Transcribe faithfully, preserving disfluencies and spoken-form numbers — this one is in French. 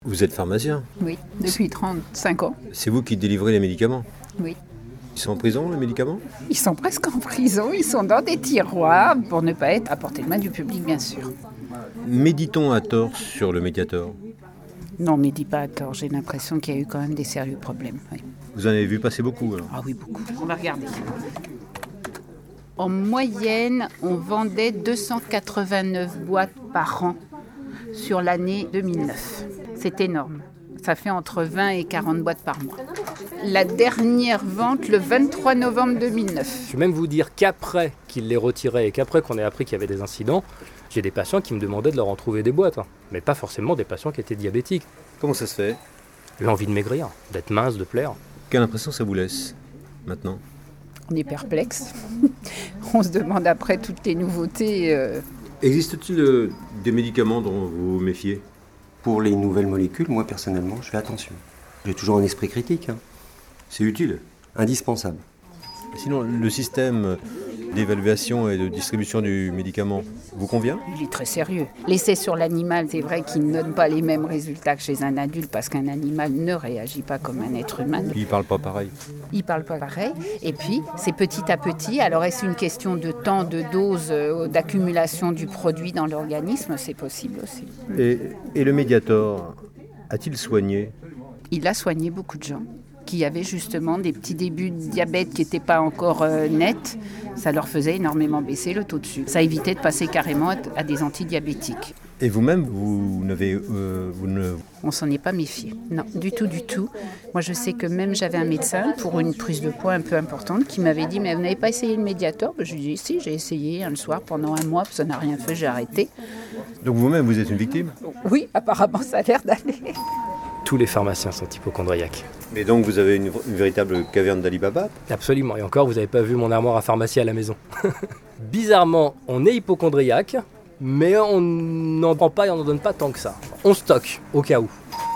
Vous êtes pharmacien? Oui, depuis trente-cinq ans. C'est vous qui délivrez les médicaments? Oui. Ils sont en prison, les médicaments? Ils sont presque en prison, ils sont dans des tiroirs pour ne pas être à portée de main du public, bien sûr. Médit-on à tort sur le Mediator? Non, mais dis pas à tort, j'ai l'impression qu'il y a eu quand même des sérieux problèmes. Oui. Vous en avez vu passer beaucoup alors? Ah oui, beaucoup. On va regarder. En moyenne, on vendait deux cent quatre-vingt-neuf boîtes par an sur l'année deux mille neuf. C'est énorme. Ça fait entre vingt et quarante boîtes par mois. La dernière vente, le vingt-trois novembre deux mille neuf. Je vais même vous dire qu'après qu'il les retirait et qu'après qu'on ait appris qu'il y avait des incidents, j'ai des patients qui me demandaient de leur en trouver des boîtes. Hein. Mais pas forcément des patients qui étaient diabétiques. Comment ça se fait? L'envie de maigrir, d'être mince, de plaire. Quelle impression ça vous laisse maintenant? On est perplexe. On se demande après toutes les nouveautés. Euh... Existe-t-il euh, des médicaments dont vous vous méfiez? Pour les nouvelles molécules, moi personnellement, je fais attention. J'ai toujours un esprit critique. Hein. C'est utile? Indispensable. Sinon, le système d'évaluation et de distribution du médicament vous convient? Il est très sérieux. L'essai sur l'animal, c'est vrai qu'il ne donne pas les mêmes résultats que chez un adulte parce qu'un animal ne réagit pas comme un être humain. Il ne parle pas pareil. Il ne parle pas pareil. Et puis, c'est petit à petit. Alors, est-ce une question de temps, de dose, euh, d'accumulation du produit dans l'organisme? C'est possible aussi. Et, et le Mediator a-t-il soigné? Il a soigné beaucoup de gens qui avaient justement des petits débuts de diabète qui n'étaient pas encore euh, nets. Ça leur faisait énormément baisser le taux de sucre. Ça évitait de passer carrément à des antidiabétiques. Et vous-même, vous n'avez... Euh, vous ne... On s'en est pas méfié. Non, du tout, du tout. Moi, je sais que même j'avais un médecin pour une prise de poids un peu importante qui m'avait dit « Mais vous n'avez pas essayé le Mediator ?» Je lui ai dit « Si, j'ai essayé un le soir pendant un mois, ça n'a rien fait, j'ai arrêté. » Donc vous-même, vous êtes une victime? Oui, apparemment, ça a l'air d'aller. Tous les pharmaciens sont hypocondriaques. Mais donc vous avez une, une véritable caverne d'Ali Baba? Absolument, et encore vous n'avez pas vu mon armoire à pharmacie à la maison. Bizarrement, on est hypocondriaque, mais on n'en prend pas et on n'en donne pas tant que ça. On stocke, au cas où.